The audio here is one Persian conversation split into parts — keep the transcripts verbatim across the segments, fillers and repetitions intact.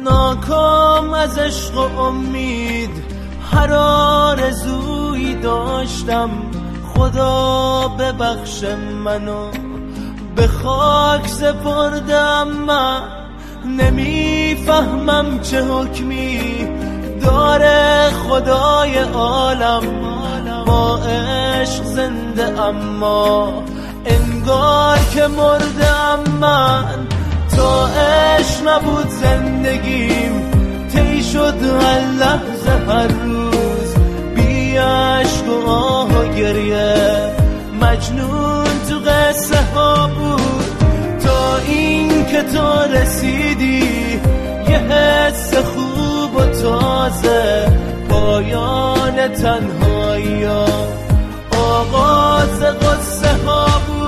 ناکام از عشق و امید هر آرزویی داشتم، خدا ببخش منو به خاک سپردم. من نمیفهمم چه حکمی داره خدای عالم، با عشق زنده اما انگار که مردم. من تا عشق نبود زندگیم طی شد هر لحظه هر روز، بی عشق و آه و گریه مجنون تو قصه ها بود، تا این که تو رسیدی یه حس خوب و تازه، پایان تنهایی ها آغاز قصه ها بود.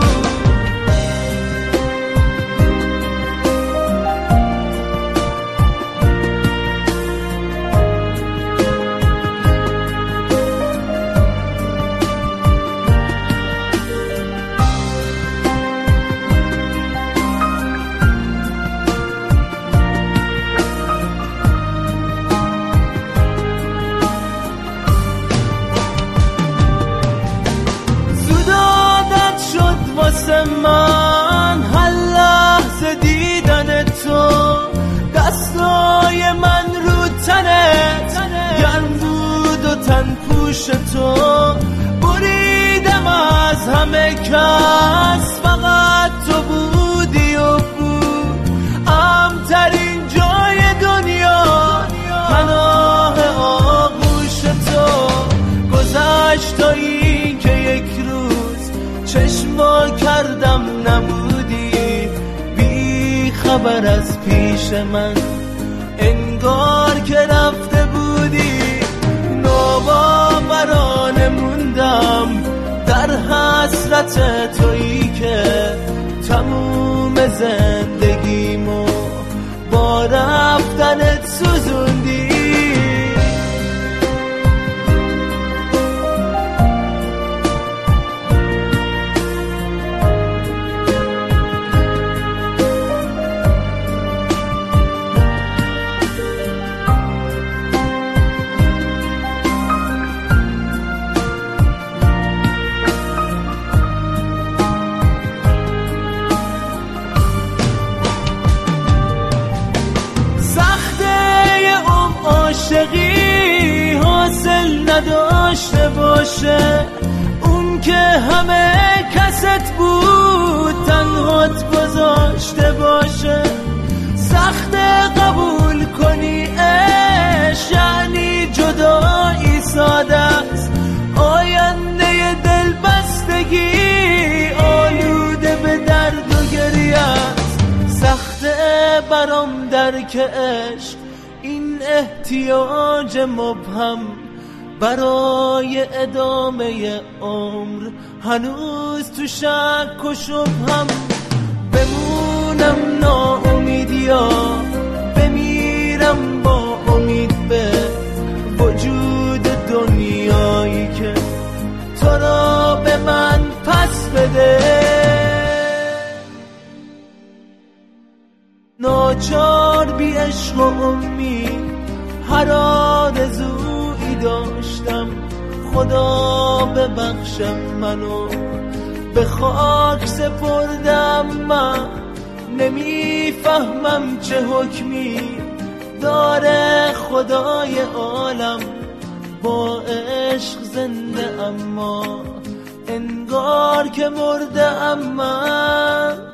واسه من هر لحظه دیدن تو، دستای من رو تنت گرم بود و تن پوش تو، بریدم از همه کس فقط تو بودی و بود امترین جای دنیا، پناه آغوش تو. گذشت تا این که یک روز چشما کردم نبودی، بی خبر از پیش من انگار که رفته بودی. ناباورانه موندم در حسرت تویی که تموم زندگیمو با رفتنت سوزوندی. عاشقی حاصل نداشته باشه، اون که همه کست بود تنهات گذاشته باشه. سخت قبول کنی عشق یعنی جدایی ساده است، آینده دل بستگی آلوده به درد و گریه است. سخت برام درک عشق این احتیاج مبهم برای ادامه عمر، هنوز تو شک و شبهم. بمونم ناامید یا بمیرم با امید به وجود دنیایی که تو را به من پس بده. ناچار بی عشق و امید هر آرزویی داشتم، خدا ببخش منو به خاک سپردم. من نمیفهمم چه حکمی داره خدای عالم، با عشق زنده اما انگار که مرده ام. من